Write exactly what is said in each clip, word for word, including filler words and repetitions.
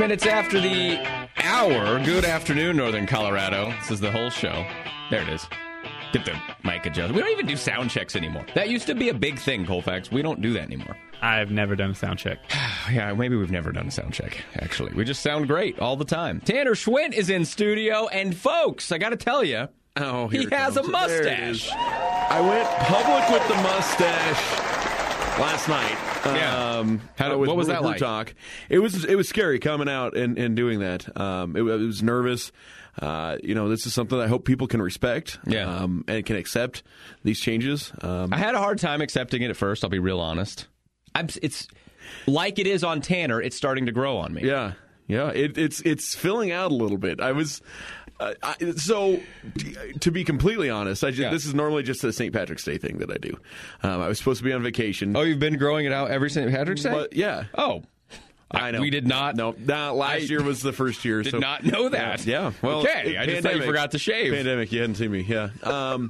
minutes after the hour. Good afternoon, Northern Colorado. This is the whole show. There it is. Get the mic adjusted. We don't even do sound checks anymore. That used to be a big thing, Colfax. We don't do that anymore. I've never done a sound check. Yeah, maybe we've never done a sound check, actually. We just sound great all the time. Tanner Schwint is in studio, and folks, I got to tell you, oh, he has comes. a mustache. I went public with the mustache last night. Yeah. Um, How did, with what was that Brew like? Talk. It was it was scary coming out and, and doing that. Um, it, it was nervous. Uh, you know, this is something I hope people can respect. Yeah. Um, and can accept these changes. Um, I had a hard time accepting it at first. I'll be real honest. I'm, it's like it is on Tanner. It's starting to grow on me. Yeah, yeah. It, it's it's filling out a little bit. I was. Uh, I, so, to be completely honest, I just, Yeah. this is normally just a Saint Patrick's Day thing that I do. Um, I was supposed to be on vacation. Oh, you've been growing it out every Saint Patrick's Day? But, yeah. Oh. I know. We did not. No, nah, last I year was the first year. Did so. not know that. Yeah. yeah. Well, okay. it, I just thought you forgot to shave. Pandemic. You hadn't seen me. Yeah. Um,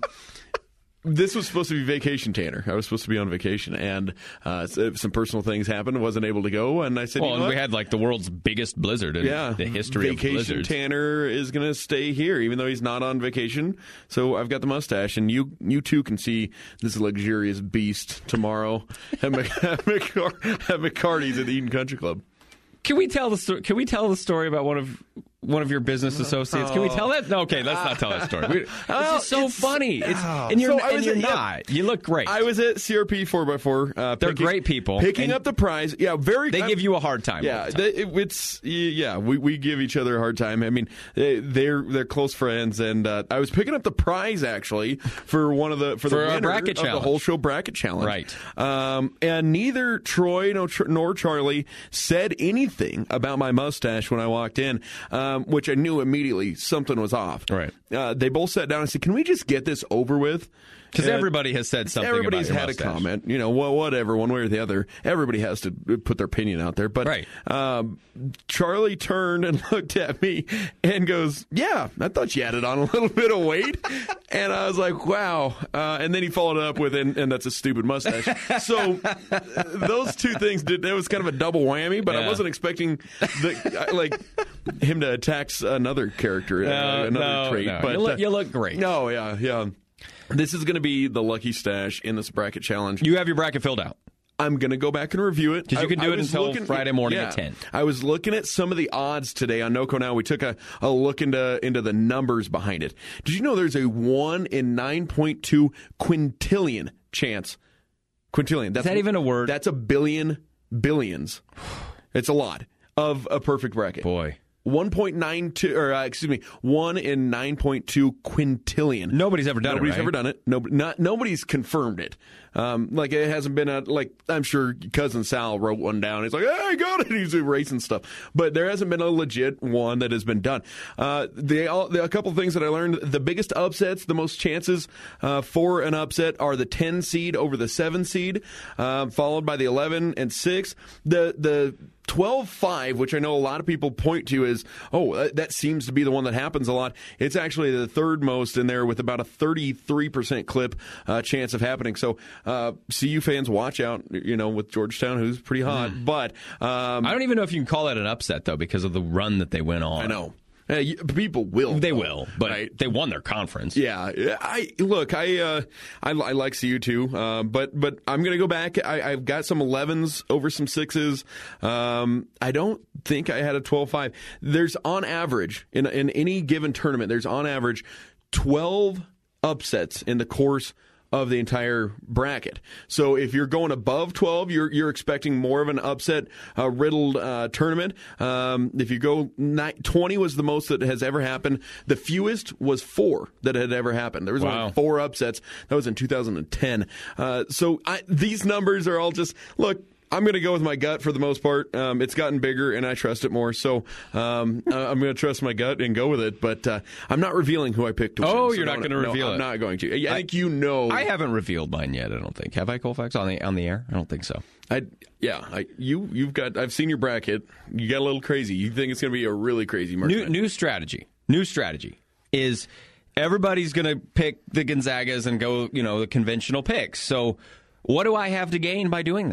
this was supposed to be vacation, Tanner. I was supposed to be on vacation, and uh, some personal things happened. Wasn't able to go, and I said, Well, you know and what? we had like the world's biggest blizzard in yeah, the history vacation of blizzards. Tanner is going to stay here, even though he's not on vacation. So I've got the mustache, and you you too can see this luxurious beast tomorrow at, Mc, at, McCar- at McCarty's at the Eden Country Club. Can we tell the story? Can we tell the story about one of one of your business associates? Can we tell that? No, okay, let's not tell that story. We, it's just so it's- funny. It's, and you're, So I and was you're at- yeah. not. You look great. I was at C R P four by four. Uh, They're picking- great people. Picking And up the prize. Yeah, very they I'm- give you a hard time. all Yeah, the time. they, it, it's yeah. We, we give each other a hard time. I mean, they, they're they're close friends, and uh, I was picking up the prize actually for one of the for, For the a winner bracket of the challenge. whole show bracket challenge. Right. Um, and neither Troy nor, nor Charlie said anything about my mustache when I walked in, um, which I knew immediately something was off. Right. Uh, they both sat down and said, "Can we just get this over with?" Because And- everybody has said something Everybody's about your had mustache. a comment, you know, well, whatever, one way or the other. Everybody has to put their opinion out there. But Right. um, Charlie turned and looked at me and goes, "Yeah, I thought you added on a little bit of weight." And I was like, "Wow!" Uh, and then he followed up with, "And, and that's a stupid mustache." So uh, those two things did. It was kind of a double whammy. But I Yeah. wasn't expecting the like him to attack another character, uh, No, another no, trait. no. But You look- uh, you look great. No, yeah, yeah. This is going to be the lucky stash in this bracket challenge. You have your bracket filled out. I'm going to go back and review it. 'Cause you I- can do I it was until looking- Friday morning yeah. at ten. I was looking at some of the odds today on NoCo Now. We took a, a look into into the numbers behind it. Did you know there's a one in nine point two quintillion chance? Quintillion. That's, Is that even a word? That's a billion billions. It's a lot of a perfect bracket. Boy. one point nine two, or uh, excuse me, one in nine point two quintillion. Nobody's ever done Nobody's it, right? ever done it. No, not nobody's confirmed it. Um, like it hasn't been a like. I'm sure cousin Sal wrote one down. He's like, "Hey, I got it." He's erasing stuff, but there hasn't been a legit one that has been done. Uh, they all the, a couple of things that I learned. The biggest upsets, the most chances uh, for an upset are the ten seed over the seven seed, uh, followed by the eleven and six. The the twelve five, which I know a lot of people point to as, oh, that seems to be the one that happens a lot. It's actually the third most in there with about a thirty-three percent clip uh, chance of happening. So uh, C U fans, watch out, you know, with Georgetown, who's pretty hot. Mm. But um, I don't even know if you can call that an upset, though, because of the run that they went on. I know. Uh, you, people will. They though, will, but right? they won their conference. Yeah, I look. I uh, I, I like C U too, uh, but but I'm going to go back. I, I've got some elevens over some sixes. Um, I don't think I had a twelve five. There's on average in in any given tournament. There's on average twelve upsets in the course of the entire bracket. So if you're going above twelve, you're you're expecting more of an upset uh, riddled uh, tournament. Um, if you go nine, twenty was the most that has ever happened. The fewest was four that had ever happened. There was Wow. only four upsets. That was in two thousand ten. Uh, so I, these numbers are all just look. I'm going to go with my gut for the most part. Um, it's gotten bigger, and I trust it more. So um, uh, I'm going to trust my gut and go with it. But uh, I'm not revealing who I picked to win. Oh, So you're not no, going to no, reveal I'm it. not going to. I, I I- think you know. I haven't revealed mine yet, I don't think. Have I, Colfax, on the on the air? I don't think so. I yeah. I, you you've got. I've seen your bracket. You got a little crazy. You think it's going to be a really crazy March New Madness. new strategy. New strategy is everybody's going to pick the Gonzagas and go, you know, the conventional picks. So what do I have to gain by doing that?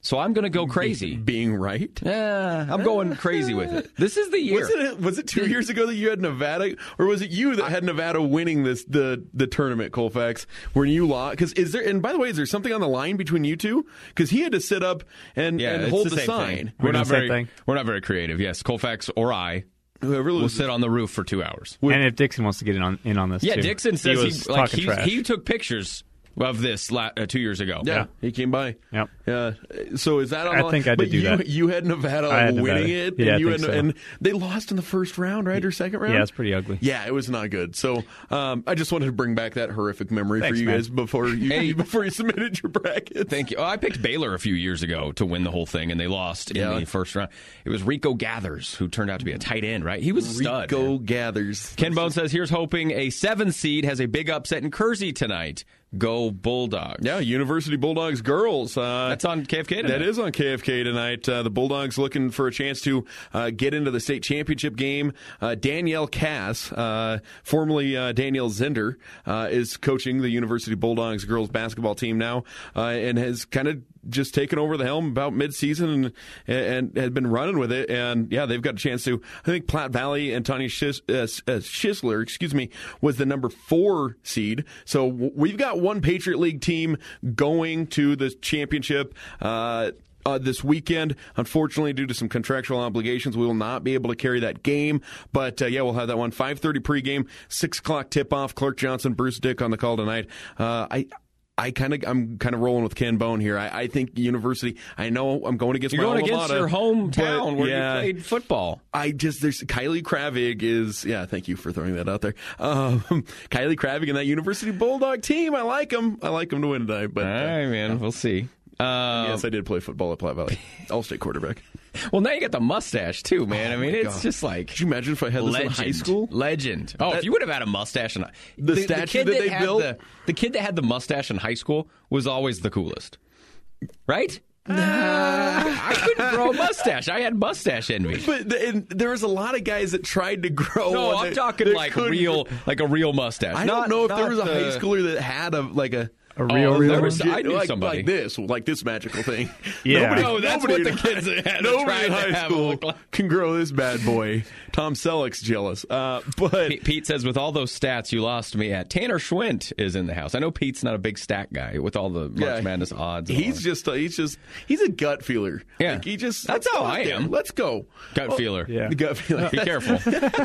So I'm going to go crazy. Being right? Yeah, I'm going crazy with it. This is the year. Was it, was it two years ago that you had Nevada, or was it you that had Nevada winning this the the tournament, Colfax, when you lost? Because is there? And by the way, is there something on the line between you two? Because he had to sit up and, yeah, and hold the, the sign. Thing. We're, we're not very thing. we're not very creative. Yes, Colfax or I. Whoever will sit on the roof for two hours. And if Dixon wants to get in on in on this, yeah, too. Dixon says he, he, like, he, he took pictures of this la- uh, two years ago. Yeah, yeah, he came by. Yep. Yeah. So is that on I the think I did but do you, that. You had Nevada had winning Nevada. it, Yeah, and you I had, think so. and they lost in the first round, right, or second round? Yeah, it's pretty ugly. Yeah, it was not good. So um, I just wanted to bring back that horrific memory Thanks, for you man. guys before you Hey. before you submitted your bracket. Thank you. Oh, I picked Baylor a few years ago to win the whole thing, and they lost Yeah. in the first round. It was Rico Gathers, who turned out to be a tight end, right? He was a stud. Rico man. Gathers. Ken Bone says, here's hoping a seven seed has a big upset in Kersey tonight. Go Bulldogs. Yeah, University Bulldogs girls. Uh, That's on K F K tonight. That is on K F K tonight. Uh, the Bulldogs looking for a chance to uh, get into the state championship game. Uh, Danielle Cass, uh, formerly uh, Danielle Zender, uh, is coaching the University Bulldogs girls basketball team now, uh, and has kind of just taken over the helm about mid-season and, and had been running with it. And yeah, they've got a chance to. I think Platte Valley and Tanya Schis, uh, uh, Schisler, excuse me, was the number four seed. So w- we've got one Patriot League team going to the championship. Uh, Uh, this weekend. Unfortunately, due to some contractual obligations, we will not be able to carry that game. But, uh, yeah, we'll have that one. five thirty pregame, six o'clock tip-off. Clark Johnson, Bruce Dick on the call tonight. Uh, I... I kind of, I'm kind of rolling with Ken Bone here. I, I think University. I know I'm going against You're my going alma against mater, your hometown but, where yeah, you played football. I just there's Kylie Kravig is yeah. Thank you for throwing that out there. Um, Kylie Kravig and that University Bulldog team. I like them. I like them to win tonight. But All right, uh, man. We'll see. Um, yes, I did play football at Platte Valley. All-state quarterback. Well, now you got the mustache too, man. Oh, I mean, my it's God. just like. Could you imagine if I had this Legend. in high school? Legend. Oh, That- if you would have had a mustache in The statue that they had built? the, the kid that had the mustache in high school was always the coolest, right? I couldn't grow a mustache. I had mustache envy. But the, and there was a lot of guys that tried to grow. No, one I'm that- talking that like couldn't- real, like a real mustache. I Not- don't know if there not was a the- high schooler that had a like a. A real, Oh, real there one? was- I knew like, somebody. like this, like this magical thing. Yeah. Nobody, No, that's nobody what in the kids that had nobody tried in to high have it school look like. can grow this bad boy. Tom Selleck's jealous, uh, but Pete, Pete says, with all those stats you lost me at, Tanner Schwint is in the house. I know Pete's not a big stat guy with all the March Yeah, Madness odds. and all he's that. just he's just he's a gut feeler. Yeah. Like, he just That's let's how go I out there. am. Let's go. gut Oh, feeler. Yeah. The gut feeler. Be careful.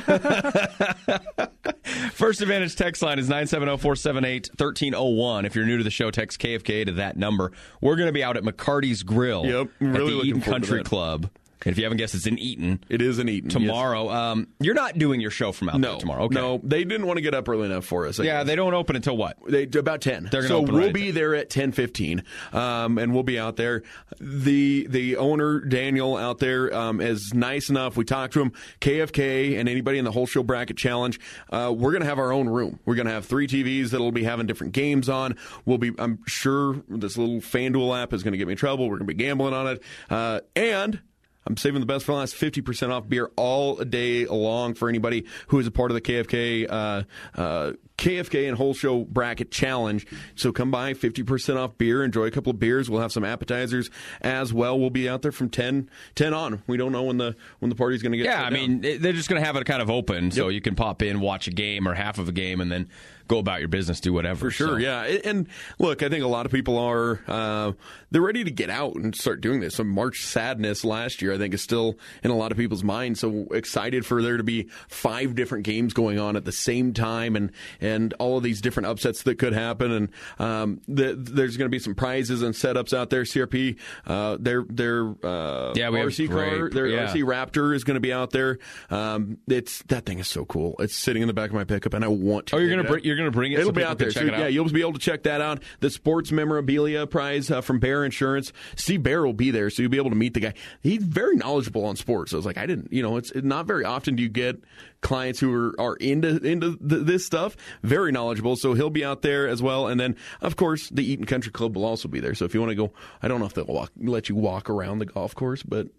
First Advantage text line is nine seven zero, four seven eight, one three zero one. If you're new to the show, text K F K to that number. We're going to be out at McCarty's Grill Yep, at really the looking Eaton forward to Country that. Club. And if you haven't guessed, it's in Eaton. It is an Eaton Tomorrow. Um, you're not doing your show from out Yes. No, there tomorrow. Okay. no, they didn't want to get up early enough for us. I Yeah, guess. they don't open until what? They about ten. They're gonna so open we'll right at be ten. there at ten fifteen, um, and we'll be out there. The the owner Daniel out there um, is nice enough. We talked to him. K F K and anybody in the whole show bracket challenge. Uh, we're gonna have our own room. We're gonna have three T Vs that'll be having different games on. We'll be. I'm sure this little FanDuel app is gonna get me in trouble. We're gonna be gambling on it, uh, and. I'm saving the best for last. fifty percent off beer all day long for anybody who is a part of the K F K uh, uh, K F K and Whole Show Bracket Challenge. So come by, fifty percent off beer. Enjoy a couple of beers. We'll have some appetizers as well. We'll be out there from ten, ten on. We don't know when the when the party's going to get Yeah, shut I down. mean, they're just going to have it kind of open, so you can pop in, watch a game or half of a game, and then go about your business, do whatever. For sure, So- yeah. And- And look, I think a lot of people are uh, they're ready to get out and start doing this. Some March sadness last year, I think, is still in a lot of people's minds. So excited for there to be five different games going on at the same time, and and all of these different upsets that could happen. And um, the, there's going to be some prizes and setups out there. C R P, uh, their their uh, Yeah, we have R C car, great- their yeah. R C Raptor is going to be out there. Um, it's that thing is so cool. It's sitting in the back of my pickup, and I want to. Oh, you're pick going it to up. bring you're going to bring it. It'll so be people out can there. Check So, it out? yeah, you'll be able to check that out. The Sports Memorabilia Prize uh, from Bear Insurance. Steve Bear will be there, so you'll be able to meet the guy. He's very knowledgeable on sports. I was like, I didn't, you know, it's not very often do you get clients who are, are into into th- this stuff. Very knowledgeable, so he'll be out there as well. And then, of course, the Eaton Country Club will also be there. So if you want to go, I don't know if they'll walk, let you walk around the golf course, but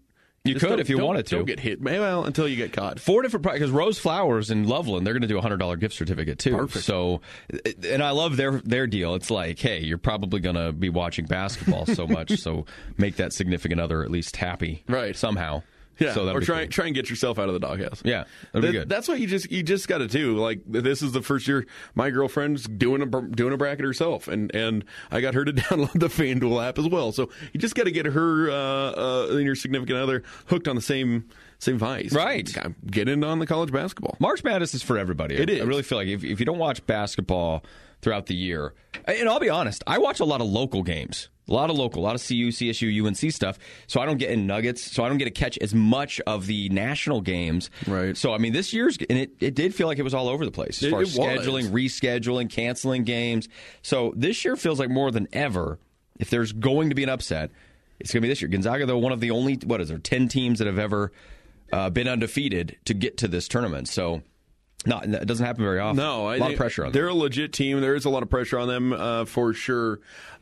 You Just could don't- if you don't- wanted to. Don't get hit. Well, until you get caught. Four different because Rose Flowers in Loveland, they're going to do a hundred dollar gift certificate too. Perfect. So, and I love their their deal. It's like, hey, you're probably going to be watching basketball so much, so make that significant other at least happy, Right. Somehow. Yeah, So that'd or be try cool. try and get yourself out of the doghouse. Yeah, that'd be That- good. That's what you just you just got to do. Like this is the first year my girlfriend's doing a br- doing a bracket herself, and, and I got her to download the FanDuel app as well. So you just got to get her uh, uh, and your significant other hooked on the same same vice. Right. Get in on the college basketball. March Madness is for everybody. It I, is. I really feel like if, if you don't watch basketball throughout the year, and I'll be honest, I watch a lot of local games. A lot of local, a lot of C U, C S U, U N C stuff. So I don't get in nuggets. So I don't get to catch as much of the national games. Right. So, I mean, this year's, and it, it did feel like it was all over the place as It- far it as was. scheduling, rescheduling, canceling games. So this year feels like more than ever, if there's going to be an upset, it's going to be this year. Gonzaga, though, one of the only, what is there, ten teams that have ever uh, been undefeated to get to this tournament. So, no, it doesn't happen very often. No, I a lot think of pressure on they're them. a legit team. There is a lot of pressure on them uh, for sure.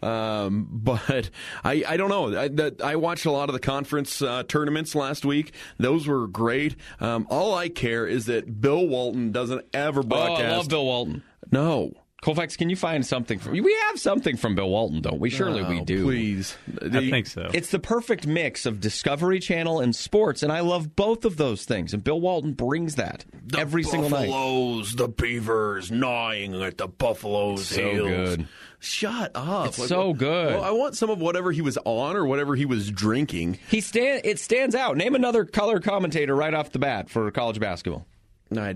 Um, but I, I don't know. I, that, I watched a lot of the conference uh, tournaments last week. Those were great. Um, all I care is that Bill Walton doesn't ever Oh, broadcast. I love Bill Walton. No. Colfax, can you find something from? We have something from Bill Walton, don't we? Surely we Oh, do. Please. I think so. It's the perfect mix of Discovery Channel and sports, and I love both of those things. And Bill Walton brings that The every single night. Buffaloes, the Beavers gnawing at the Buffaloes' So heels. good. Shut up. It's so good. Well, I want some of whatever he was on or whatever he was drinking. He stand. It stands out. Name another color commentator right off the bat for college basketball. I,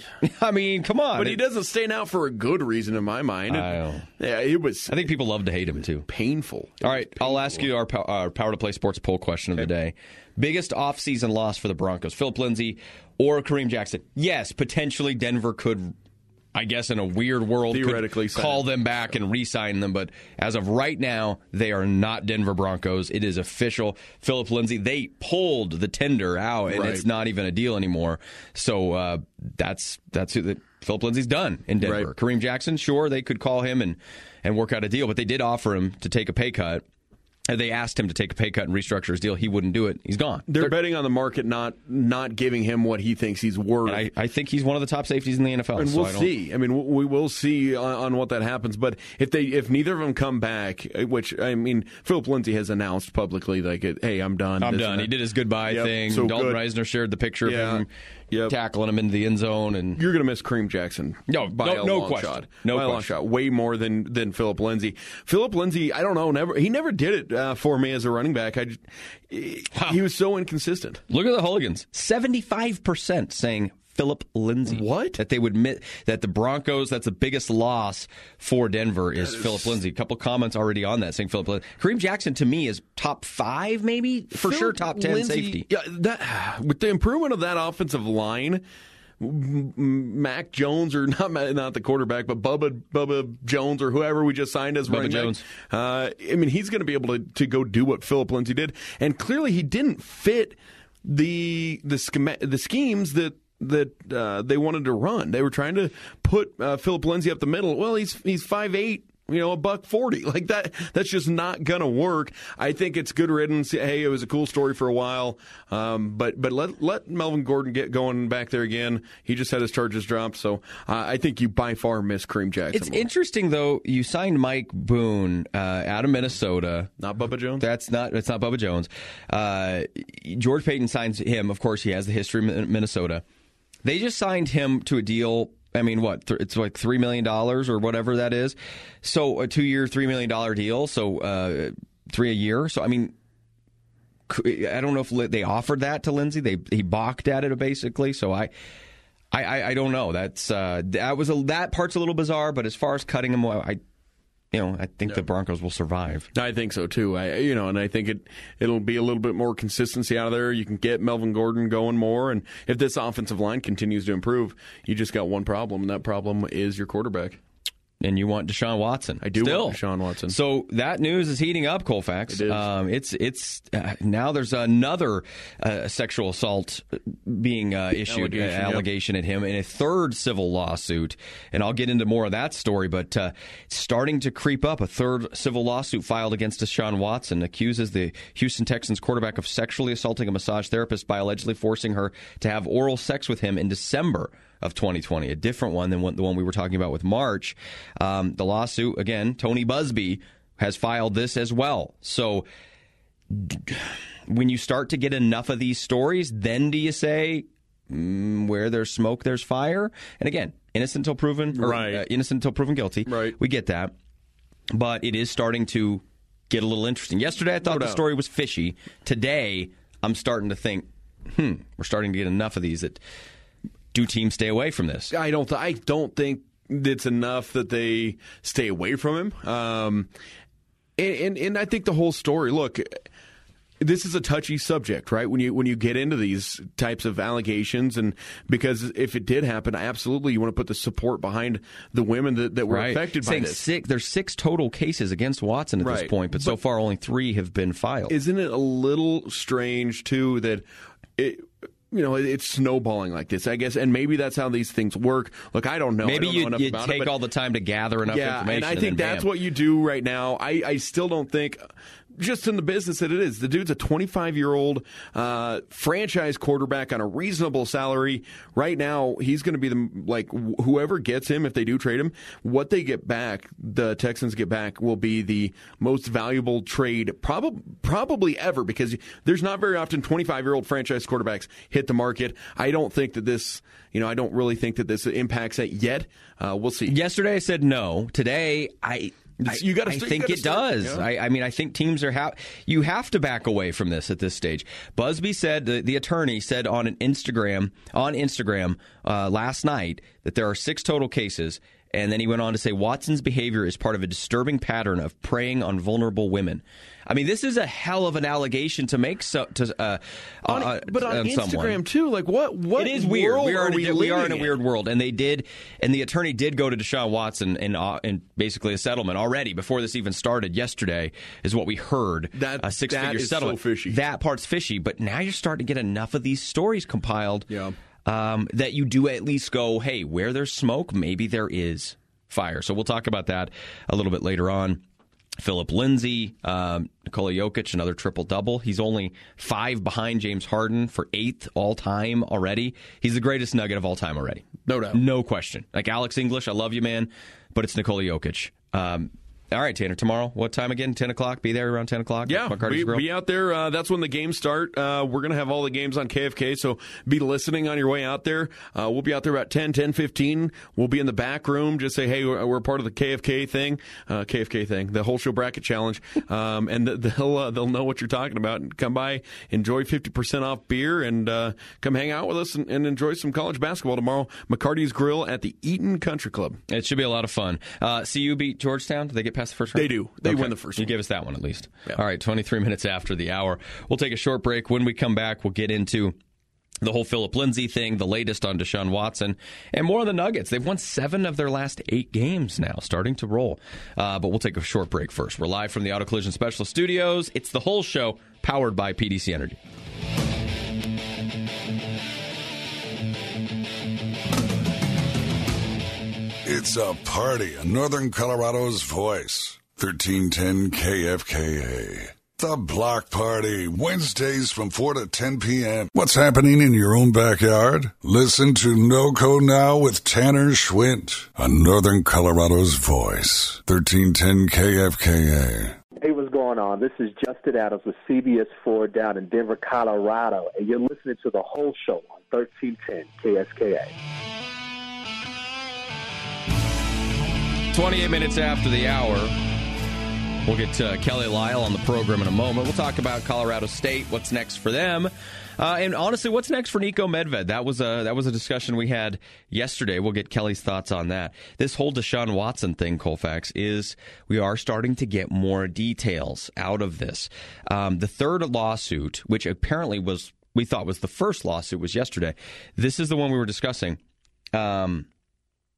I mean, come on. but he It- doesn't stand out for a good reason in my mind. I know. Yeah, it was I think people love to hate him too. painful. It All was right, I'll ask you our, pow- our Power to Play Sports poll question of the day. Biggest offseason loss for the Broncos, Philip Lindsay or Kareem Jackson? Yes, potentially Denver could, I guess in a weird world, could Theoretically sign call them. them back and re-sign them. But as of right now, they are not Denver Broncos. It is official. Philip Lindsay, they pulled the tender out, and Right. it's not even a deal anymore. So uh, that's that's who the, Philip Lindsay's done in Denver. Right. Kareem Jackson, sure, they could call him and, and work out a deal, but they did offer him to take a pay cut. And they asked him to take a pay cut and restructure his deal. He wouldn't do it. He's gone. They're, betting on the market not not giving him what he thinks he's worth. And I, I think he's one of the top safeties in the N F L. And so we'll I don't- see. I mean, we will see on, on what that happens. But if they, if neither of them come back, which I mean, Philip Lindsay has announced publicly, like, "Hey, I'm done. I'm this done. and He that." did his goodbye Yep, thing. so Dalton good. Reisner shared the picture Yeah. of him Yep. tackling him into the end zone. And You're going to miss Kareem Jackson. No, by no- a no long question. Shot. No by a long question. shot. Way more than than Philip Lindsay. Philip Lindsay, I don't know. Never he never did it uh, for me as a running back. I just, he was so inconsistent. look at the hooligans. seventy-five percent saying Philip Lindsay. What? That they would admit that the Broncos, that's the biggest loss for Denver is Philip Lindsay. A couple comments already on that saying Philip Lindsay. Kareem Jackson to me is top five, maybe? For Philip sure, top ten Lindsay- safety. Yeah, that with the improvement of that offensive line, M- M- Mac Jones or not Ma- not the quarterback, but Bubba Bubba Jones or whoever we just signed as Bubba running back, Jones. Uh, I mean, he's going to be able to, to go do what Philip Lindsay did, and clearly he didn't fit the the schema- the schemes that. That uh, they wanted to run. They were trying to put uh, Philip Lindsay up the middle. Well, he's he's five eight, you know, a buck forty. Like that. That's just not gonna work. I think it's good riddance. Hey, it was a cool story for a while, um, but but let let Melvin Gordon get going back there again. He just had his charges dropped, so uh, I think you by far miss Kareem Jackson. It's more. interesting, though. You signed Mike Boone uh, out of Minnesota. Not Bubba Jones. That's not. That's not Bubba Jones. Uh, George Payton signs him. Of course, he has the history in Minnesota. They just signed him to a deal. I mean, what? Th- it's like three million dollars or whatever that is. So a two-year, three million dollar deal. So uh, three a year. So I mean, I don't know if they offered that to Lindsay. They he balked at it basically. So I. I, I, I don't know. That's uh, that was a, that part's a little bizarre. But as far as cutting him, I you know I think the Broncos will survive. I think so too. I you know, and I think it it'll be a little bit more consistency out of there. You can get Melvin Gordon going more, and if this offensive line continues to improve, you just got one problem, and that problem is your quarterback. and you want Deshaun Watson. I do Still. want Deshaun Watson. So that news is heating up, Colfax. It is. Um, it's it's uh, now there's another uh, sexual assault being uh, issued, Allegation, uh, allegation yep. at him in a third civil lawsuit, and I'll get into more of that story. But uh, it's starting to creep up. A third civil lawsuit filed against Deshaun Watson accuses the Houston Texans quarterback of sexually assaulting a massage therapist by allegedly forcing her to have oral sex with him in December of twenty twenty, a different one than one, the one we were talking about with March. Um, the lawsuit, again, Tony Busby has filed this as well. So d- when you start to get enough of these stories, then do you say, mm, where there's smoke, there's fire? And again, innocent until proven, or, right. uh, innocent until proven guilty. Right. We get that. But it is starting to get a little interesting. Yesterday, I thought No the doubt. story was fishy. Today, I'm starting to think, hmm, we're starting to get enough of these that do teams stay away from this? I don't. Th- I don't think it's enough that they stay away from him. Um, and, and and I think the whole story. Look, this is a touchy subject, right? When you when you get into these types of allegations, and because if it did happen, absolutely, you want to put the support behind the women that, that were right. affected Saying by this. Six, there's six total cases against Watson at Right. this point, but, but so far only three have been filed. Isn't it a little strange too that it? You know, it's snowballing like this, I guess, and maybe that's how these things work. Look, I don't know. Maybe I don't you, know enough you about take it, but all the time to gather enough yeah, information. and I think then, that's bam. what you do right now. I, I still don't think, just in the business that it is, the dude's a twenty-five-year-old uh, franchise quarterback on a reasonable salary. Right now, he's going to be the like wh- whoever gets him, if they do trade him, what they get back, the Texans get back, will be the most valuable trade probably probably ever, because there's not very often twenty-five-year-old franchise quarterbacks hit the market. I don't think that this, you know, I don't really think that this impacts it yet. Uh, we'll see. Yesterday I said no. Today I. I, You gotta I st- you think gotta it start, does. yeah. I, I mean, I think teams are ha- you have to back away from this at this stage. Busby said, the, the attorney said on an Instagram on Instagram uh, last night that there are six total cases, and then he went on to say Watson's behavior is part of a disturbing pattern of preying on vulnerable women. I mean, this is a hell of an allegation to make. So, to, uh, On, uh, but on Instagram someone. too, like what? What? It is weird. world We are, are in a, we, di- we are in a living weird world, and they did, and the attorney did go to Deshaun Watson in, uh, in basically a settlement already before this even started. Yesterday is what we heard. That- a six-figure that is so settlement. fishy. That part's fishy, but now you're starting to get enough of these stories compiled. Yeah. Um, that you do at least go, hey, where there's smoke, maybe there is fire. So we'll talk about that a little bit later on. Philip Lindsay, um, Nikola Jokic, another triple-double. He's only five behind James Harden for eighth all-time already. He's the greatest Nugget of all time already. No doubt. No question. Like Alex English, I love you, man, but it's Nikola Jokic. Um, all right, Tanner, tomorrow, what time again? ten o'clock? Be there around ten o'clock? Yeah, McCarty's be, Grill? be out there. Uh, that's when the games start. Uh, we're going to have all the games on K F K, so be listening on your way out there. Uh, we'll be out there about ten, ten fifteen. We'll be in the back room. Just say, hey, we're, we're part of the K F K thing, uh, K F K thing, the whole show bracket challenge, um, and they'll uh, they'll know what you're talking about. And come by, enjoy fifty percent off beer, and uh, come hang out with us and, and enjoy some college basketball tomorrow. McCarty's Grill at the Eaton Country Club. It should be a lot of fun. Uh, C U beat Georgetown. Did they get past the first round? They do. They Okay. win the first You one. give us that one at least. Yeah. All right, twenty-three minutes after the hour. We'll take a short break. When we come back, we'll get into the whole Philip Lindsay thing, the latest on Deshaun Watson, and more on the Nuggets. They've won seven of their last eight games now, starting to roll. Uh, but we'll take a short break first. We're live from the Auto Collision Specialist Studios. It's the whole show, powered by P D C Energy. It's a party in Northern Colorado's voice. thirteen ten K F K A. The Block Party, Wednesdays from four to ten p.m. What's happening in your own backyard? Listen to NoCo Now with Tanner Schwint on Northern Colorado's voice. thirteen ten K F K A. Hey, what's going on? This is Justin Adams with C B S four down in Denver, Colorado, and you're listening to the whole show on thirteen ten K S K A. twenty-eight minutes after the hour. We'll get uh, Kelly Lyle on the program in a moment. We'll talk about Colorado State, what's next for them. Uh, and honestly, what's next for Nico Medved? That was a that was a discussion we had yesterday. We'll get Kelly's thoughts on that. This whole Deshaun Watson thing, Colfax, is we are starting to get more details out of this. Um, the third lawsuit, which apparently was we thought was the first lawsuit, was yesterday. This is the one we were discussing. Um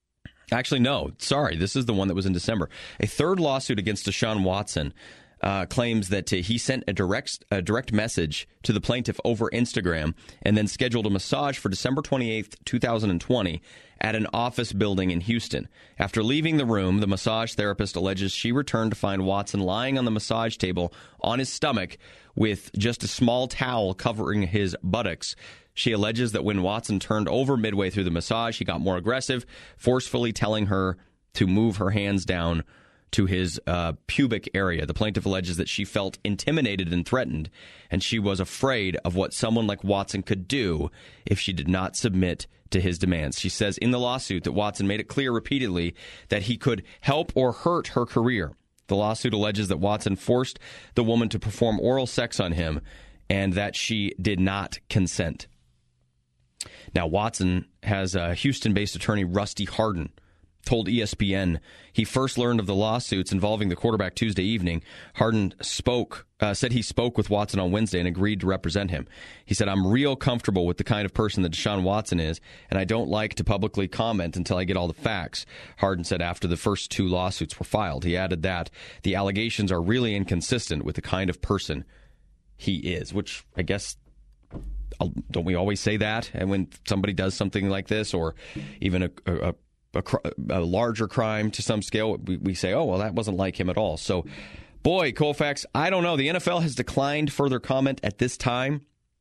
Actually, no. Sorry, this is the one that was in December. A third lawsuit against Deshaun Watson uh, claims that uh, he sent a direct a direct message to the plaintiff over Instagram and then scheduled a massage for December twenty-eighth, twenty twenty at an office building in Houston. After leaving the room, the massage therapist alleges she returned to find Watson lying on the massage table on his stomach with just a small towel covering his buttocks. She alleges that when Watson turned over midway through the massage, he got more aggressive, forcefully telling her to move her hands down to his uh, pubic area. The plaintiff alleges that she felt intimidated and threatened, and she was afraid of what someone like Watson could do if she did not submit to his demands. She says in the lawsuit that Watson made it clear repeatedly that he could help or hurt her career. The lawsuit alleges that Watson forced the woman to perform oral sex on him and that she did not consent. Now, Watson has a Houston-based attorney, Rusty Hardin, told E S P N he first learned of the lawsuits involving the quarterback Tuesday evening. Hardin spoke, uh, said he spoke with Watson on Wednesday and agreed to represent him. He said, "I'm real comfortable with the kind of person that Deshaun Watson is, and I don't like to publicly comment until I get all the facts," Hardin said after the first two lawsuits were filed. He added that the allegations are really inconsistent with the kind of person he is, which I guess, don't we always say that? And when somebody does something like this, or even a, a, a, a larger crime to some scale, we, we say, oh, well, that wasn't like him at all. So, boy, Colfax, I don't know. The N F L has declined further comment at this time.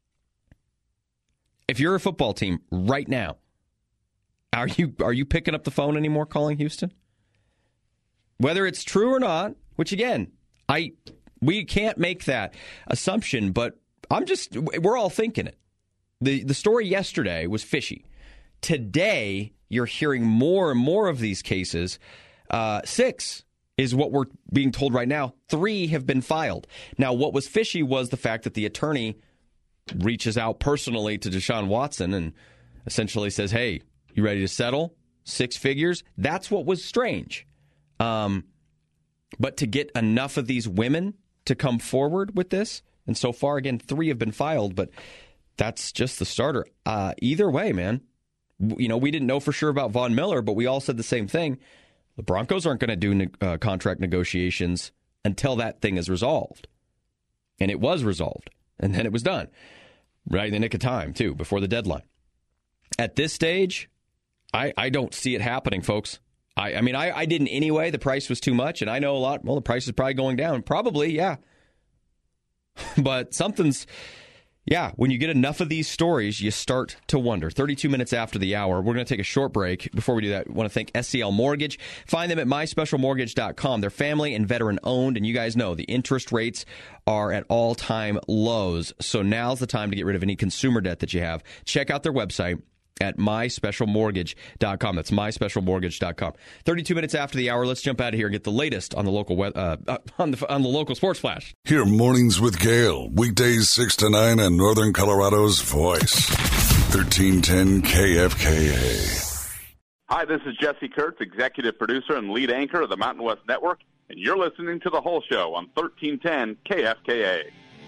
If you're a football team right now, are you are you picking up the phone anymore calling Houston? Whether it's true or not, which, again, I we can't make that assumption, but I'm just, we're all thinking it. The the story yesterday was fishy. Today, you're hearing more and more of these cases. Uh, six is what we're being told right now. Three have been filed. Now, what was fishy was the fact that the attorney reaches out personally to Deshaun Watson and essentially says, hey, you ready to settle? Six figures? That's what was strange. Um, but to get enough of these women to come forward with this, and so far, again, three have been filed, but that's just the starter. Uh, either way, man, you know, we didn't know for sure about Von Miller, but we all said the same thing. The Broncos aren't going to do uh, contract negotiations until that thing is resolved. And it was resolved. And then it was done. Right in the nick of time, too, before the deadline. At this stage, I, I don't see it happening, folks. I, I mean, I, I didn't anyway. The price was too much. And I know a lot. Well, the price is probably going down. Probably, yeah. But something's, yeah, when you get enough of these stories, you start to wonder. thirty-two minutes after the hour, we're going to take a short break. Before we do that, I want to thank S C L Mortgage. Find them at my special mortgage dot com. They're family and veteran owned, and you guys know the interest rates are at all-time lows. So now's the time to get rid of any consumer debt that you have. Check out their website at my special mortgage dot com. That's my special mortgage dot com. thirty-two minutes after the hour, let's jump out of here and get the latest on the local uh, on the on the local sports flash. Hear Mornings with Gale, weekdays six to nine on Northern Colorado's Voice, thirteen ten K F K A. Hi, this is Jesse Kurtz, executive producer and lead anchor of the Mountain West Network, and you're listening to The Whole Show on thirteen ten K F K A.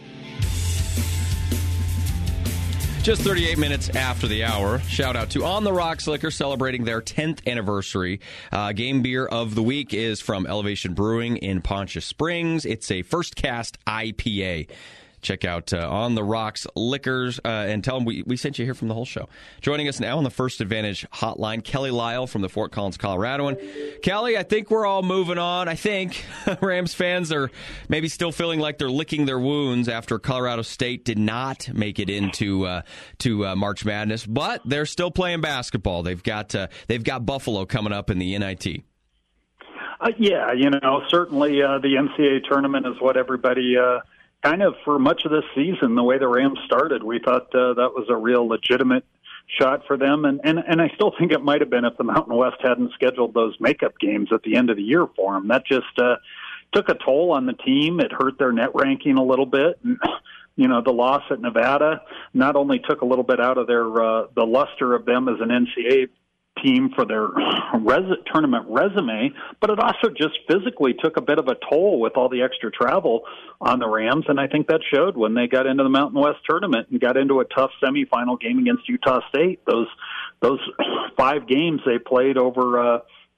Just thirty-eight minutes after the hour. Shout out to On the Rocks Liquor celebrating their tenth anniversary. Uh, game beer of the week is from Elevation Brewing in Poncha Springs. It's a First Cast I P A. Check out uh, On the Rocks Liquors uh, and tell them we, we sent you here from the whole show. Joining us now on the First Advantage hotline, Kelly Lyle from the Fort Collins, Coloradoan. Kelly, I think we're all moving on. I think Rams fans are maybe still feeling like they're licking their wounds after Colorado State did not make it into uh, to uh, March Madness, but they're still playing basketball. They've got uh, they've got Buffalo coming up in the N I T. Uh, yeah, you know, certainly uh, the N C A A tournament is what everybody. Uh, Kind of for much of this season, the way the Rams started, we thought uh, that was a real legitimate shot for them. And, and, and I still think it might have been if the Mountain West hadn't scheduled those makeup games at the end of the year for them. That just uh, took a toll on the team. It hurt their net ranking a little bit. And, you know, the loss at Nevada not only took a little bit out of their uh, the luster of them as an N C A A team for their res- tournament resume, but it also just physically took a bit of a toll with all the extra travel on the Rams, and I think that showed when they got into the Mountain West tournament and got into a tough semifinal game against Utah State. Those those five games they played over uh,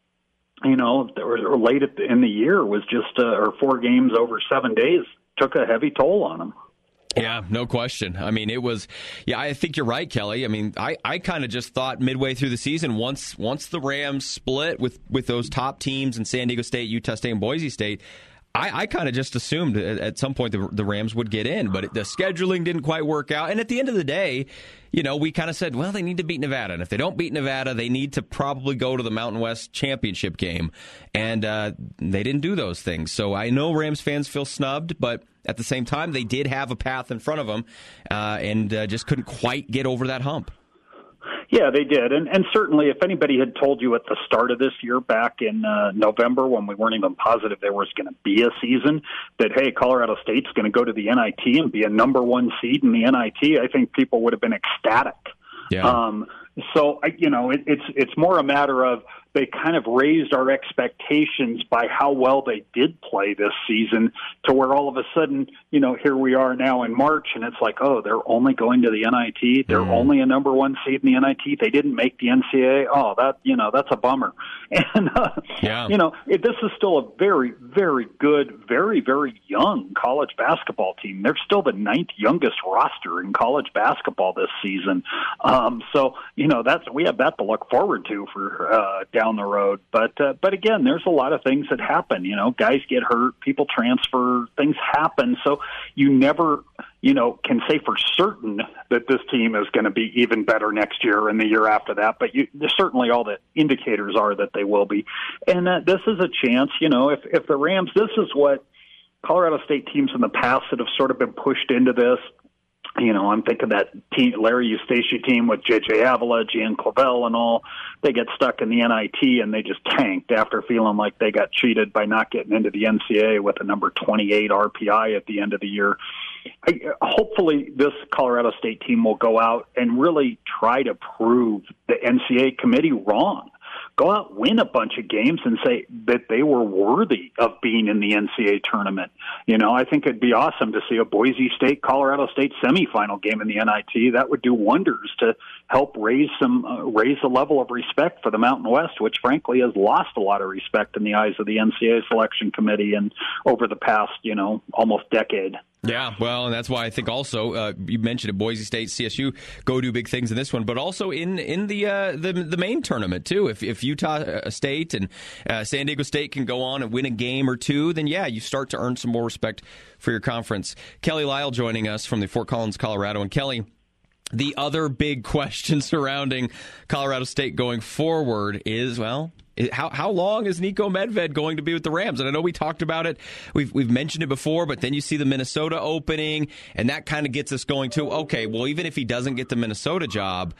you know, or, or late at the, in the year was just, uh, or four games over seven days took a heavy toll on them. Yeah, no question. I mean, it was, yeah, I think you're right, Kelly. I mean, I, I kind of just thought midway through the season, once once the Rams split with, with those top teams in San Diego State, Utah State, and Boise State, I, I kind of just assumed at, at some point the, the Rams would get in, but the scheduling didn't quite work out. And at the end of the day, you know, we kind of said, well, they need to beat Nevada. And if they don't beat Nevada, they need to probably go to the Mountain West championship game. And uh, they didn't do those things. So I know Rams fans feel snubbed, but at the same time, they did have a path in front of them uh, and uh, just couldn't quite get over that hump. Yeah, they did. And, and certainly if anybody had told you at the start of this year back in uh, November when we weren't even positive there was going to be a season that, hey, Colorado State's going to go to the N I T and be a number one seed in the N I T, I think people would have been ecstatic. Yeah. Um, so, I, you know, it, it's it's more a matter of they kind of raised our expectations by how well they did play this season to where all of a sudden, you know, here we are now in March and it's like, oh, they're only going to the N I T. They're mm. only a number one seed in the N I T. They didn't make the N C double A. Oh, that, you know, that's a bummer. And, uh, yeah. you know, it, this is still a very, very good, very, very young college basketball team. They're still the ninth youngest roster in college basketball this season. Um, so, you know, that's, we have that to look forward to for, uh, down the road. But uh, but again, there's a lot of things that happen. You know, guys get hurt, people transfer, things happen. So you never, you know, can say for certain that this team is going to be even better next year and the year after that. But you, certainly all the indicators are that they will be. And uh, this is a chance, you know, if, if the Rams, this is what Colorado State teams in the past that have sort of been pushed into this. You know, I'm thinking that team, Larry Eustace team with J J Avila, Gian Clavel and all, they get stuck in the N I T and they just tanked after feeling like they got cheated by not getting into the N C double A with a number twenty-eight R P I at the end of the year. I, hopefully this Colorado State team will go out and really try to prove the N C double A committee wrong. Go out, win a bunch of games, and say that they were worthy of being in the N C double A tournament. You know, I think it'd be awesome to see a Boise State, Colorado State semifinal game in the N I T. That would do wonders to help raise some uh, raise the level of respect for the Mountain West, which frankly has lost a lot of respect in the eyes of the N C double A selection committee and over the past, you know, almost decade. Yeah, well, and that's why I think also uh, you mentioned it, Boise State, C S U go do big things in this one, but also in in the uh, the the main tournament too. If if Utah State and uh, San Diego State can go on and win a game or two, then yeah, you start to earn some more respect for your conference. Kelly Lyle joining us from the Fort Collins, Colorado, and Kelly, the other big question surrounding Colorado State going forward is, well, How how long is Niko Medved going to be with the Rams? And I know we talked about it. We've we've mentioned it before, but then you see the Minnesota opening, and that kind of gets us going to, okay, well, even if he doesn't get the Minnesota job,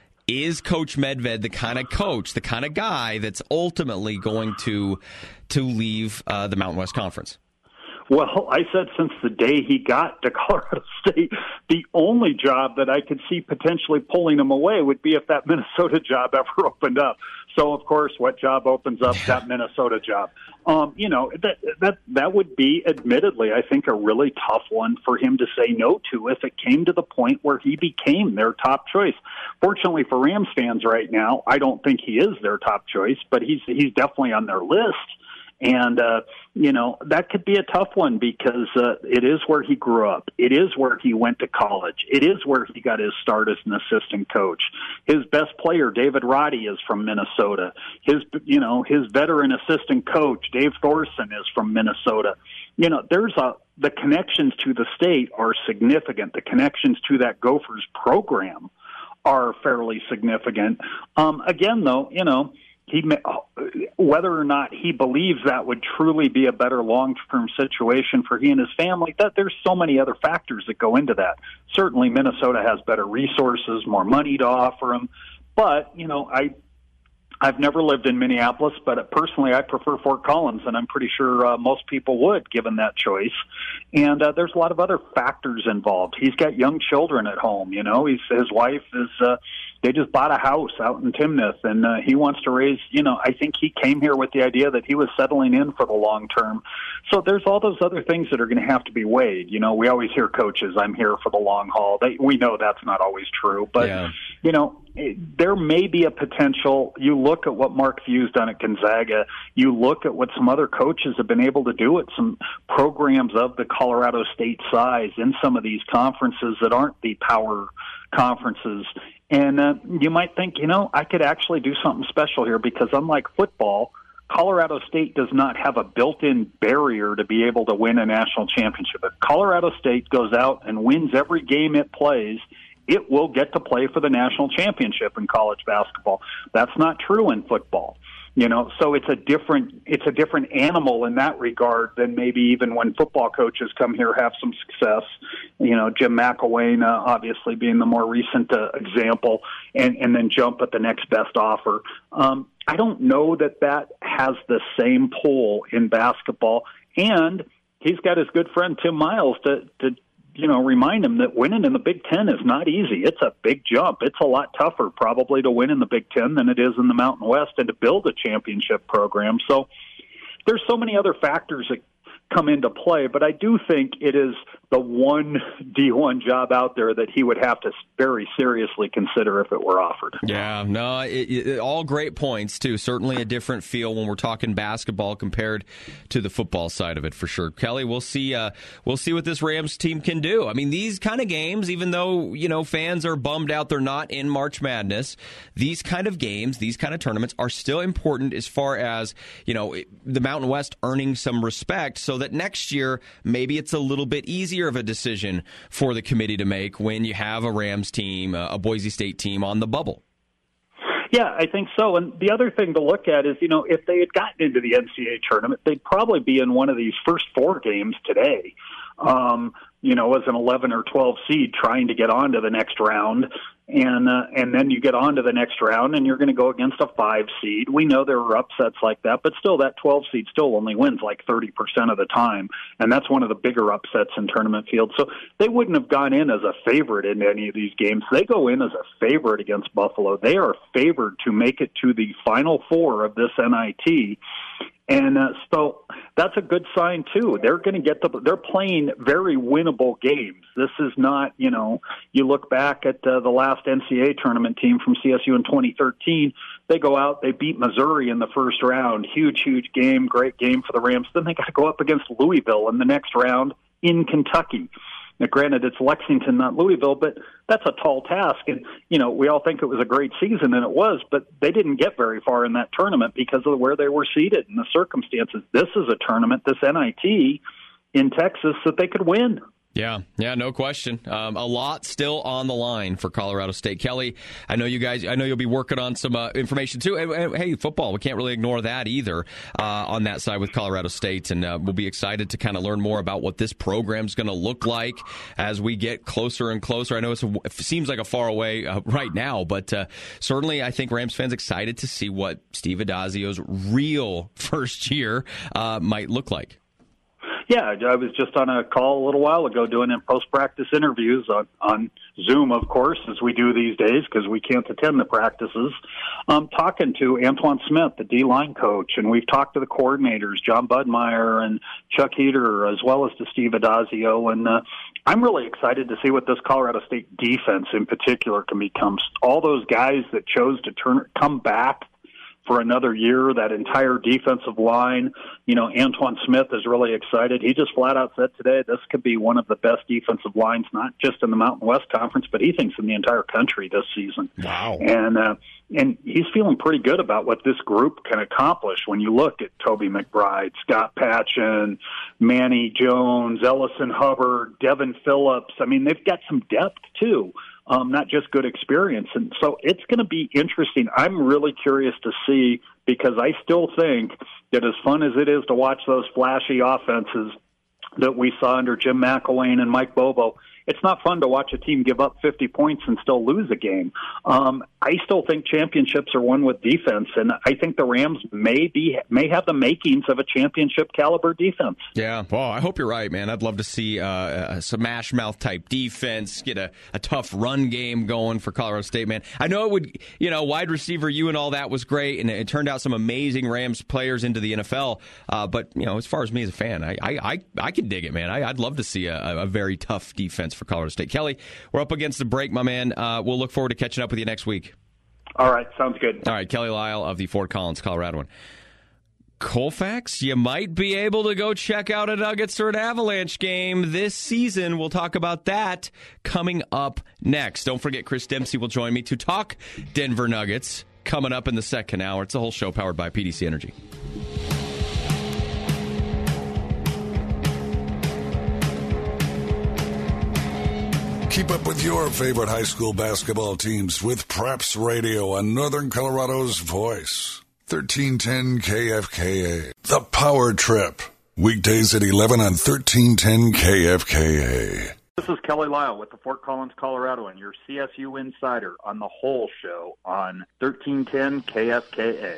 is Coach Medved the kind of coach, the kind of guy that's ultimately going to to leave uh, the Mountain West Conference? Well, I said since the day he got to Colorado State, the only job that I could see potentially pulling him away would be if that Minnesota job ever opened up. So, of course, what job opens up? That Minnesota job. Um, you know, that that that would be, admittedly, I think, a really tough one for him to say no to if it came to the point where he became their top choice. Fortunately for Rams fans right now, I don't think he is their top choice, but he's he's definitely on their list. And, uh, you know, that could be a tough one because uh, it is where he grew up. It is where he went to college. It is where he got his start as an assistant coach. His best player, David Roddy, is from Minnesota. His, you know, his veteran assistant coach, Dave Thorson, is from Minnesota. You know, there's a, the connections to the state are significant. The connections to that Gophers program are fairly significant. Um, again, though, you know, He, whether or not he believes that would truly be a better long-term situation for he and his family, that there's so many other factors that go into that. Certainly Minnesota has better resources, more money to offer him. But, you know, I, I've never lived in Minneapolis, but personally I prefer Fort Collins, and I'm pretty sure uh, most people would, given that choice. And uh, there's a lot of other factors involved. He's got young children at home, you know. He's, his wife is... Uh, they just bought a house out in Timnath, and uh, he wants to raise, you know, I think he came here with the idea that he was settling in for the long term. So there's all those other things that are going to have to be weighed. You know, we always hear coaches, I'm here for the long haul. They, we know that's not always true. But, yeah. you know, it, there may be a potential. You look at what Mark Few's done at Gonzaga. You look at what some other coaches have been able to do at some programs of the Colorado State size in some of these conferences that aren't the power conferences. And uh, you might think, you know, I could actually do something special here because unlike football, Colorado State does not have a built-in barrier to be able to win a national championship. If Colorado State goes out and wins every game it plays, it will get to play for the national championship in college basketball. That's not true in football. You know, so it's a different it's a different animal in that regard than maybe even when football coaches come here have some success. You know, Jim McElwain uh, obviously being the more recent uh, example, and, and then jump at the next best offer. Um, I don't know that that has the same pull in basketball, and he's got his good friend Tim Miles to to. you know, remind him that winning in the Big Ten is not easy. It's a big jump. It's a lot tougher probably to win in the Big Ten than it is in the Mountain West and to build a championship program. So there's so many other factors that come into play, but I do think it is the one D one job out there that he would have to very seriously consider if it were offered. Yeah, no, it, it, all great points, too. Certainly a different feel when we're talking basketball compared to the football side of it, for sure. Kelly, we'll see uh, we'll see what this Rams team can do. I mean, these kind of games, even though, you know, fans are bummed out they're not in March Madness, these kind of games, these kind of tournaments are still important as far as, you know, the Mountain West earning some respect so that next year maybe it's a little bit easier of a decision for the committee to make when you have a Rams team, a Boise State team on the bubble. Yeah, I think so. And the other thing to look at is, you know, if they had gotten into the N C double A tournament, they'd probably be in one of these first four games today. Um, you know, as an eleven or twelve seed trying to get on to the next round. And uh, and then you get on to the next round, and you're going to go against a five seed. We know there are upsets like that, but still that twelve seed still only wins like thirty percent of the time, and that's one of the bigger upsets in tournament field. So they wouldn't have gone in as a favorite in any of these games. They go in as a favorite against Buffalo. They are favored to make it to the Final Four of this N I T. And uh, so that's a good sign, too. They're going to get the, they're playing very winnable games. This is not, you know, you look back at uh, the last N C double A tournament team from C S U in twenty thirteen. They go out, they beat Missouri in the first round. Huge, huge game, great game for the Rams. Then they got to go up against Louisville in the next round in Kentucky. Now, granted, it's Lexington, not Louisville, but that's a tall task. And, you know, we all think it was a great season, and it was, but they didn't get very far in that tournament because of where they were seated and the circumstances. This is a tournament, this N I T in Texas, that they could win. Yeah, yeah, no question. Um, a lot still on the line for Colorado State. Kelly, I know you guys, I know you'll be working on some uh, information too. And, and, hey, football, we can't really ignore that either uh, on that side with Colorado State. And uh, we'll be excited to kind of learn more about what this program's going to look like as we get closer and closer. I know it's a, it seems like a far away uh, right now, but uh, certainly I think Rams fans excited to see what Steve Adazio's real first year uh, might look like. Yeah, I was just on a call a little while ago doing post-practice interviews on, on Zoom, of course, as we do these days because we can't attend the practices, um, talking to Antoine Smith, the D-line coach, and we've talked to the coordinators, John Budmeyer and Chuck Heater, as well as to Steve Adazio, and uh, I'm really excited to see what this Colorado State defense in particular can become. All those guys that chose to turn come back for another year, that entire defensive line. You know, Antoine Smith is really excited. He just flat out said today this could be one of the best defensive lines, not just in the Mountain West Conference, but he thinks in the entire country this season. Wow. And, uh, and he's feeling pretty good about what this group can accomplish when you look at Toby McBride, Scott Patchen, Manny Jones, Ellison Hubbard, Devin Phillips. I mean, they've got some depth, too. Um, not just good experience. And so it's going to be interesting. I'm really curious to see, because I still think that as fun as it is to watch those flashy offenses that we saw under Jim McElwain and Mike Bobo, it's not fun to watch a team give up fifty points and still lose a game. Um, I still think championships are won with defense, and I think the Rams may be may have the makings of a championship caliber defense. Yeah, well, I hope you're right, man. I'd love to see uh, a smash mouth type defense, get a, a tough run game going for Colorado State, man. I know it would, you know, wide receiver, you and all that was great, and it turned out some amazing Rams players into the N F L. Uh, but, you know, as far as me as a fan, I I, I, I can dig it, man. I, I'd love to see a, a very tough defense for Colorado State. Kelly, we're up against the break, my man. Uh, we'll look forward to catching up with you next week. All right, sounds good. All right, Kelly Lyle of the Fort Collins, Colorado one. Colfax, you might be able to go check out a Nuggets or an Avalanche game this season. We'll talk about that coming up next. Don't forget, Chris Dempsey will join me to talk Denver Nuggets coming up in the second hour. It's a whole show powered by P D C Energy. Keep up with your favorite high school basketball teams with Preps Radio on Northern Colorado's Voice. thirteen ten K F K A. The Power Trip. Weekdays at eleven on thirteen ten K F K A. This is Kelly Lyle with the Fort Collins, Colorado, and your C S U Insider on the whole show on thirteen ten K F K A.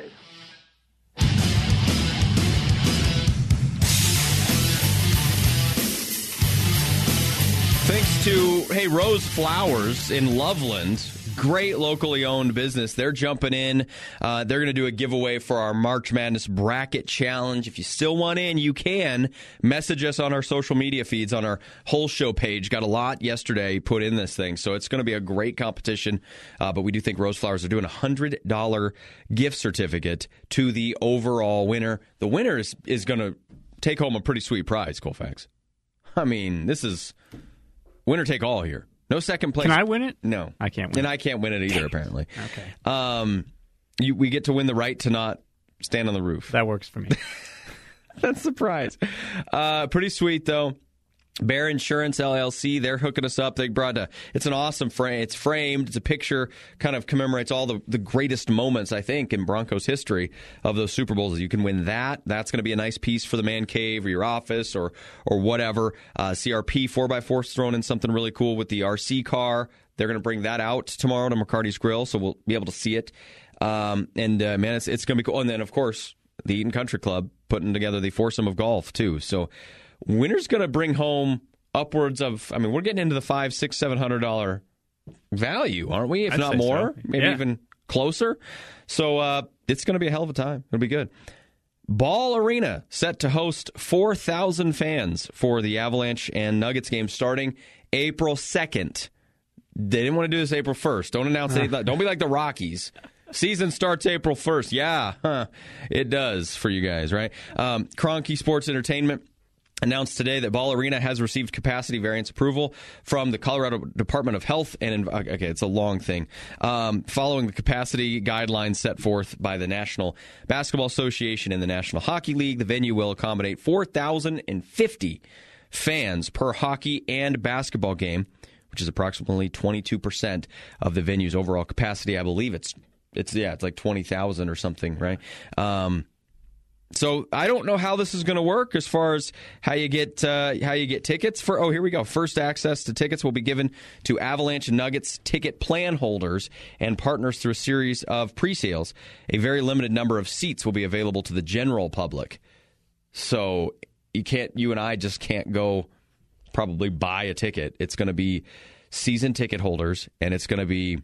Thanks to, hey, Rose Flowers in Loveland, great locally owned business. They're jumping in. Uh, they're going to do a giveaway for our March Madness Bracket Challenge. If you still want in, you can. Message us on our social media feeds, on our whole show page. Got a lot yesterday put in this thing, so it's going to be a great competition. Uh, but we do think Rose Flowers are doing a one hundred dollars gift certificate to the overall winner. The winner is, is going to take home a pretty sweet prize, Colfax. I mean, this is... winner take all here. No second place. Can I win it? No. I can't win and it. I can't win it either, apparently. Okay. Um, you, we get to win the right to not stand on the roof. That works for me. That's the prize. Uh, pretty sweet, though. Bear Insurance L L C, they're hooking us up. They brought a, it's an awesome frame. It's framed. It's a picture, kind of commemorates all the, the greatest moments, I think, in Broncos history of those Super Bowls. You can win that. That's going to be a nice piece for the man cave or your office or or whatever. Uh, C R P four by four is thrown in something really cool with the R C car. They're going to bring that out tomorrow to McCarty's Grill, so we'll be able to see it. Um, and, uh, man, it's, it's going to be cool. And then, of course, the Eaton Country Club putting together the foursome of golf, too. So winner's going to bring home upwards of, I mean, we're getting into the five, six, seven hundred dollar value, aren't we? If I'd not more, so. maybe yeah. even closer. So uh, it's going to be a hell of a time. It'll be good. Ball Arena set to host four thousand fans for the Avalanche and Nuggets game starting April second. They didn't want to do this April first. Don't announce it. Don't be like the Rockies. Season starts April first. Yeah, huh. It does for you guys, right? Um, Kroenke Sports Entertainment announced today that Ball Arena has received capacity variance approval from the Colorado Department of Health and okay, it's a long thing. Um, following the capacity guidelines set forth by the National Basketball Association and the National Hockey League, the venue will accommodate four thousand fifty fans per hockey and basketball game, which is approximately twenty-two percent of the venue's overall capacity. I believe it's it's yeah, it's like twenty thousand or something, right? Um, So I don't know how this is going to work as far as how you get uh, how you get tickets for. Oh, here we go. First access to tickets will be given to Avalanche and Nuggets ticket plan holders and partners through a series of pre-sales. A very limited number of seats will be available to the general public. So you can't. You and I just can't go probably buy a ticket. It's going to be season ticket holders, and it's going to be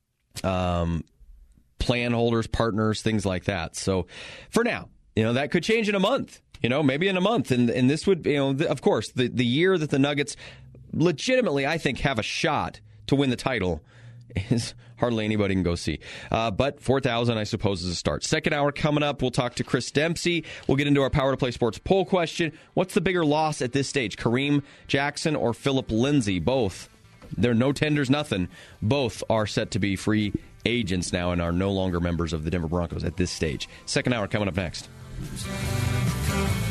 um, plan holders, partners, things like that. So for now. You know, that could change in a month, you know, maybe in a month. And and this would, you know, th- of course, the, the year that the Nuggets legitimately, I think, have a shot to win the title is hardly anybody can go see. Uh, but four thousand, I suppose, is a start. Second hour coming up, we'll talk to Chris Dempsey. We'll get into our Power to Play Sports poll question. What's the bigger loss at this stage, Kareem Jackson or Philip Lindsay? Both. There are no tenders, nothing. Both are set to be free agents now and are no longer members of the Denver Broncos at this stage. Second hour coming up next.